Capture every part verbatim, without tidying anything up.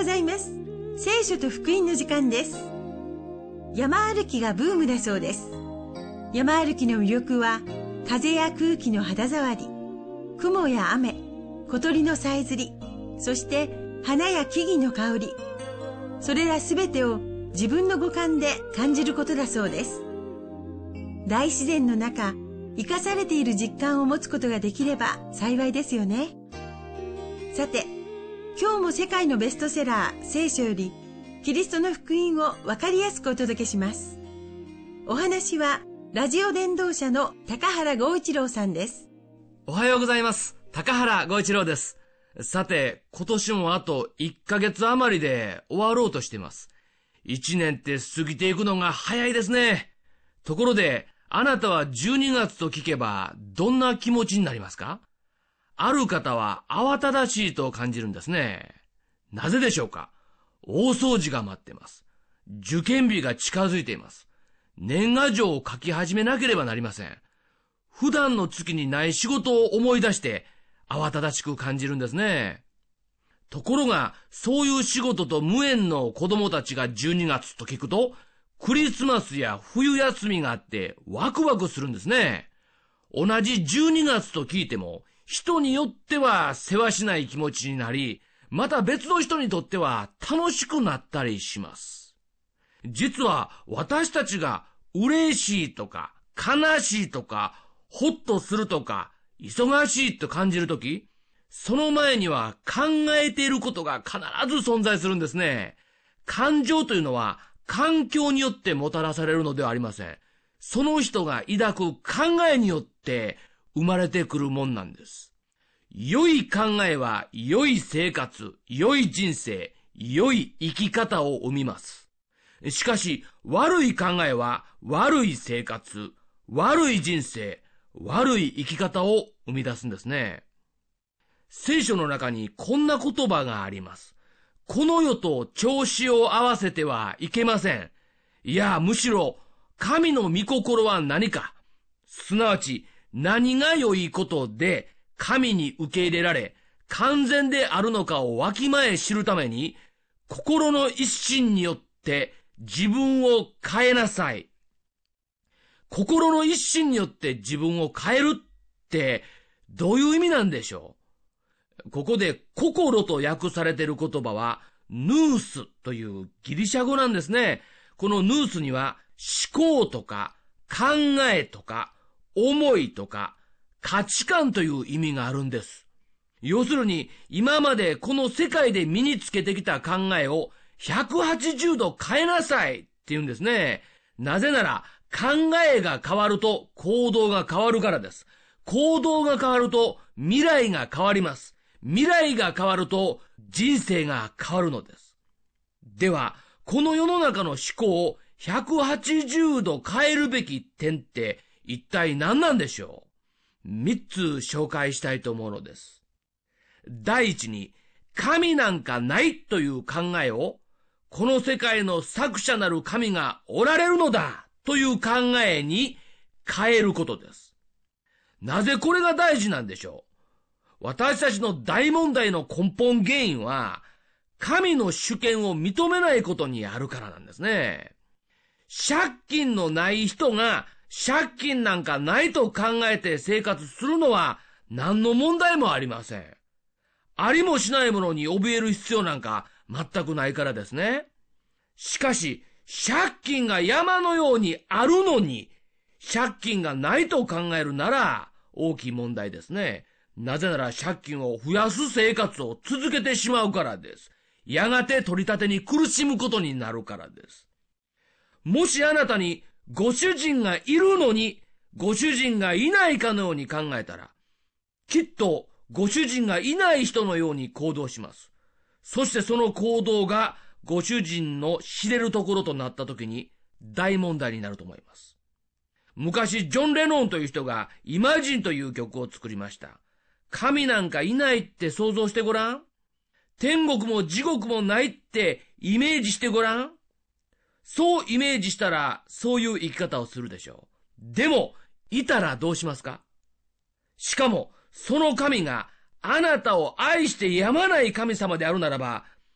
ございます。聖書と福音の時間です。山歩きがブームだそうです。山歩きの魅力は、風や空気の肌触り、雲や雨、小鳥のさえずり、そして花や木々の香り、それらすべてを自分の五感で感じることだそうです。大自然の中、生かされている実感を持つことができれば幸いですよね。さて、今日も世界のベストセラー聖書よりキリストの福音をわかりやすくお届けします。お話はラジオ伝道者の高原剛一郎さんです。 おはようございます。高原剛一郎です。さて、今年もあといっかげつ余りで終わろうとしています。いちねんって過ぎていくのが早いですね。ところで、あなたはじゅうにがつと聞けばどんな気持ちになりますか？ある方は慌ただしいと感じるんですね。なぜでしょうか？大掃除が待っています。受験日が近づいています。年賀状を書き始めなければなりません。普段の月にない仕事を思い出して慌ただしく感じるんですね。ところが、そういう仕事と無縁の子供たちがじゅうにがつと聞くと、クリスマスや冬休みがあってワクワクするんですね。同じじゅうにがつと聞いても、人によっては世話しない気持ちになり、また別の人にとっては楽しくなったりします。実は私たちが嬉しいとか悲しいとかほっとするとか忙しいと感じるとき、その前には考えていることが必ず存在するんですね。感情というのは環境によってもたらされるのではありません。その人が抱く考えによって生まれてくるもんなんです。良い考えは良い生活、良い人生、良い生き方を生みます。しかし、悪い考えは悪い生活、悪い人生、悪い生き方を生み出すんですね。聖書の中にこんな言葉があります。この世と調子を合わせてはいけません。いや、むしろ、神の御心は何か、すなわち何が良いことで神に受け入れられ、完全であるのかをわきまえ知るために、心の一心によって自分を変えなさい。心の一心によって自分を変えるってどういう意味なんでしょう？ここで心と訳されている言葉はヌースというギリシャ語なんですね。このヌースには思考とか考えとか思いとか価値観という意味があるんです。要するに今までこの世界で身につけてきた考えをひゃくはちじゅうど変えなさいって言うんですね。なぜなら考えが変わると行動が変わるからです。行動が変わると未来が変わります。未来が変わると人生が変わるのです。では、この世の中の思考をひゃくはちじゅうど変えるべき点って一体何なんでしょう？三つ紹介したいと思うのです。第一に、神なんかないという考えを、この世界の作者なる神がおられるのだという考えに変えることです。なぜこれが大事なんでしょう？私たちの大問題の根本原因は、神の主権を認めないことにあるからなんですね。借金のない人が借金なんかないと考えて生活するのは何の問題もありません。ありもしないものに怯える必要なんか全くないからですね。しかし、借金が山のようにあるのに、借金がないと考えるなら大きい問題ですね。なぜなら借金を増やす生活を続けてしまうからです。やがて取り立てに苦しむことになるからです。もしあなたにご主人がいるのにご主人がいないかのように考えたら、きっとご主人がいない人のように行動します。そしてその行動がご主人の知れるところとなった時に大問題になると思います。昔ジョン・レノンという人がイマジンという曲を作りました。神なんかいないって想像してごらん。天国も地獄もないってイメージしてごらん。そうイメージしたらそういう生き方をするでしょう。でもいたらどうしますか？しかもその神があなたを愛してやまない神様であるならば、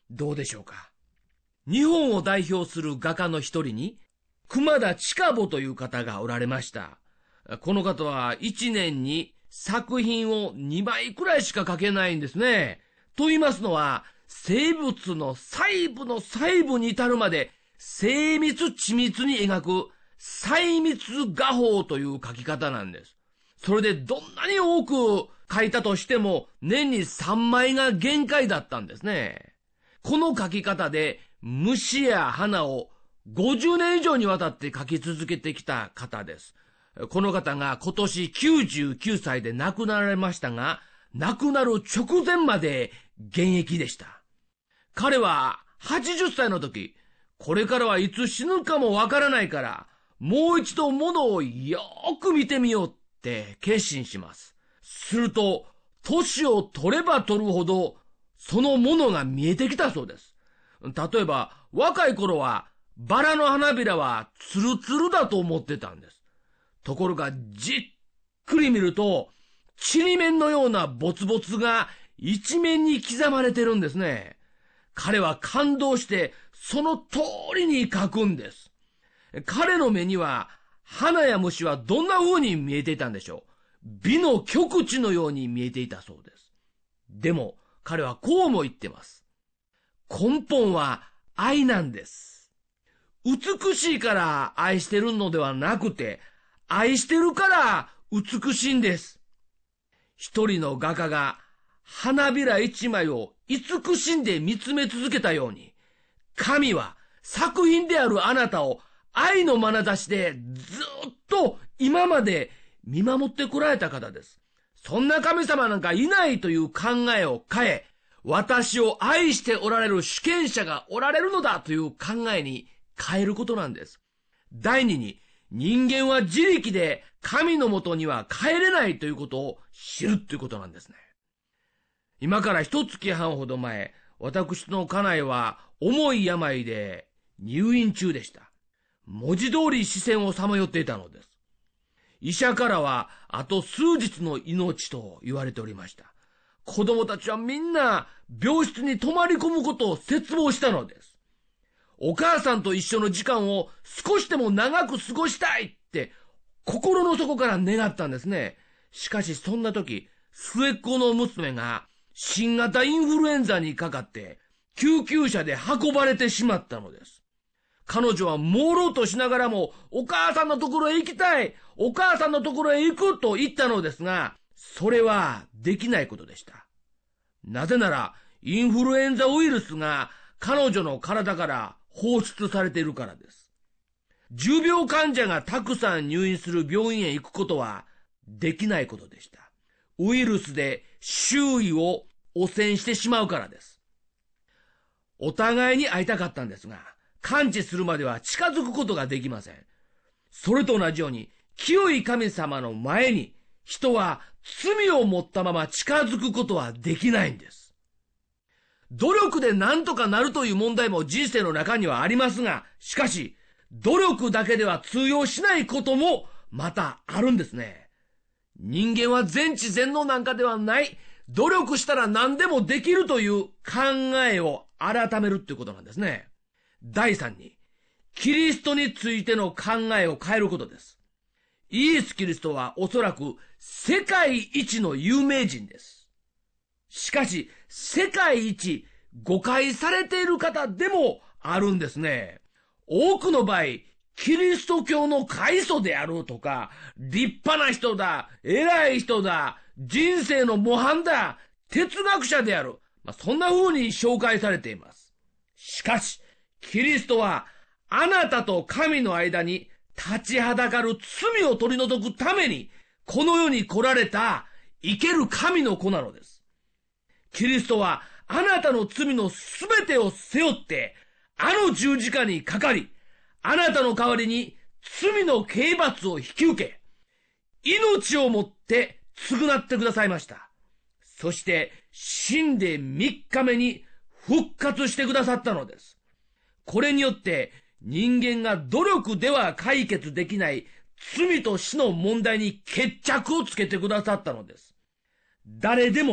どうでしょうか。日本を代表する画家の一人に、熊田近保という方がおられました。この方は一年に作品をにまいくらいしか描けないんですね。と言いますのは、生物の細部の細部に至るまで精密緻密に描く細密画法という描き方なんです。それでどんなに多く描いたとしても年にさんまいが限界だったんですね。この描き方で虫や花をごじゅうねん以上にわたって描き続けてきた方です。この方が今年きゅうじゅうきゅうさいで亡くなられましたが、亡くなる直前まで現役でした。彼ははちじゅっさいの時、これからはいつ死ぬかもわからないから、もう一度物をよーく見てみようって決心します。すると、年を取れば取るほど、そのものが見えてきたそうです。例えば、若い頃は、バラの花びらはツルツルだと思ってたんです。ところが、じっくり見ると、ちりめんのようなボツボツが一面に刻まれてるんですね。彼は感動して、その通りに描くんです。彼の目には、花や虫はどんな風に見えていたんでしょう。美の極致のように見えていたそうです。でも、彼はこうも言ってます。根本は愛なんです。美しいから愛してるのではなくて、愛してるから美しいんです。一人の画家が花びら一枚を慈しんで見つめ続けたように、神は作品であるあなたを愛の眼差しでずっと今まで見守ってこられた方です。そんな神様なんかいないという考えを変え、私を愛しておられる主権者がおられるのだという考えに変えることなんです。第二に、人間は自力で神のもとには帰れないということを知るということなんですね。今から一月半ほど前、私の家内は重い病で入院中でした。文字通り死線をさまよっていたのです。医者からはあと数日の命と言われておりました。子供たちはみんな病室に泊まり込むことを切望したのです。お母さんと一緒の時間を少しでも長く過ごしたいって心の底から願ったんですね。しかしそんな時、末っ子の娘が新型インフルエンザにかかって救急車で運ばれてしまったのです。彼女は朦朧としながらも、お母さんのところへ行きたい、お母さんのところへ行くと言ったのですが、それはできないことでした。なぜなら、インフルエンザウイルスが彼女の体から放出されているからです。重病患者がたくさん入院する病院へ行くことはできないことでした。ウイルスで周囲を汚染してしまうからです。お互いに会いたかったんですが、完治するまでは近づくことができません。それと同じように、清い神様の前に人は罪を持ったまま近づくことはできないんです。努力で何とかなるという問題も人生の中にはありますが、しかし、努力だけでは通用しないこともまたあるんですね。人間は全知全能なんかではない、努力したら何でもできるという考えを改めるということなんですね。第三に、キリストについての考えを変えることです。イエス・キリストはおそらく世界一の有名人です。しかし、世界一誤解されている方でもあるんですね。多くの場合、キリスト教の開祖であるとか、立派な人だ、偉い人だ、人生の模範だ、哲学者である。まあ、そんな風に紹介されています。しかし、キリストは、あなたと神の間に立ちはだかる罪を取り除くために、この世に来られた生ける神の子なのです。キリストは、あなたの罪のすべてを背負って、あの十字架にかかり、あなたの代わりに罪の刑罰を引き受け、命をもって償ってくださいました。そして死んで三日目に復活してくださったのです。これによって人間が努力では解決できない罪と死の問題に決着をつけてくださったのです。誰でも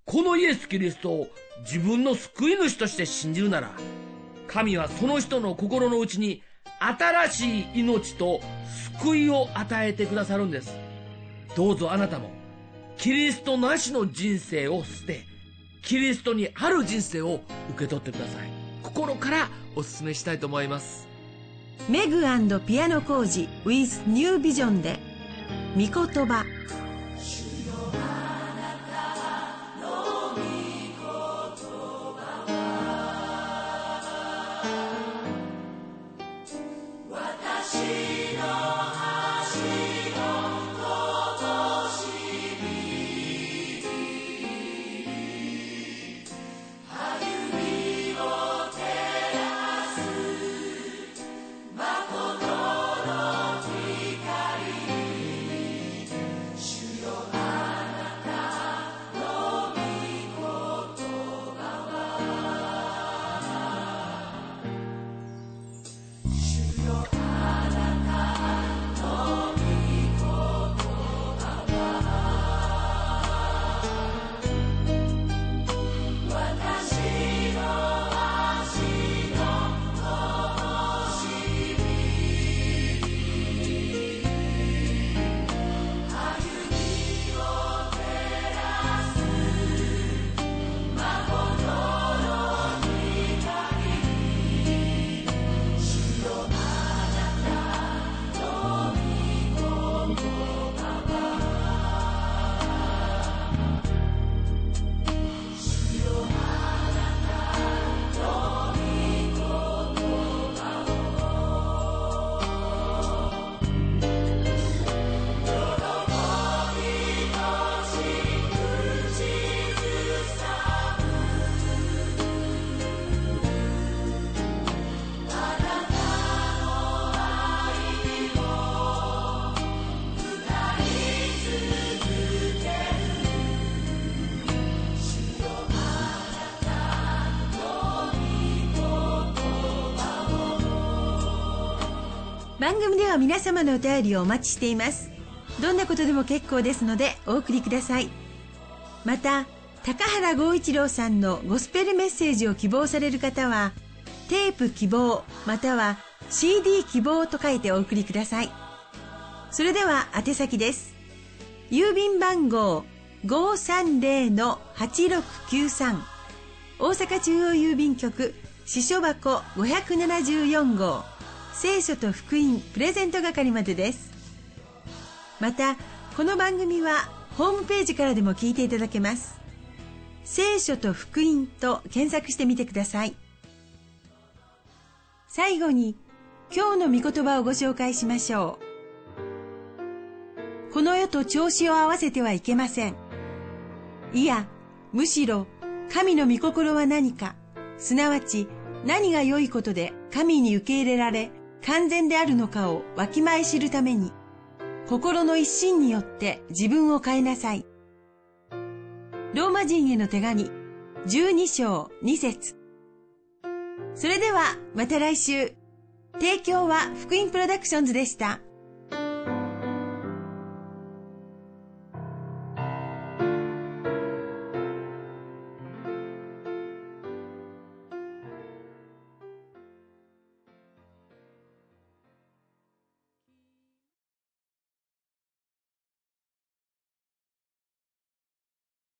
このイエス・キリストを自分の救い主として信じるなら、神はその人の心の内に新しい命と救いを与えてくださるんです。どうぞあなたもキリストなしの人生を捨て、キリストにある人生を受け取ってください。心からお勧めしたいと思います。 メグ&ピアノ工事 with New Vision で御言葉。番組では皆様のお便りをお待ちしています。どんなことでも結構ですのでお送りください。また、高原剛一郎さんのゴスペルメッセージを希望される方は、テープ希望または シーディー 希望と書いてお送りください。それでは宛先です。郵便番号 ごーさんぜろのはちろくきゅうさん 大阪中央郵便局支所箱ごひゃくななじゅうよん号聖書と福音プレゼント係までです。また、この番組はホームページからでも聞いていただけます。聖書と福音と検索してみてください。最後に、今日の御言葉をご紹介しましょう。この世と調子を合わせてはいけません。いや、むしろ神の御心は何か、すなわち何が良いことで神に受け入れられ完全であるのかをわきまえ知るために、心の一心によって自分を変えなさい。ローマ人への手紙じゅうに章に節。それではまた来週。提供は福音プロダクションズでした。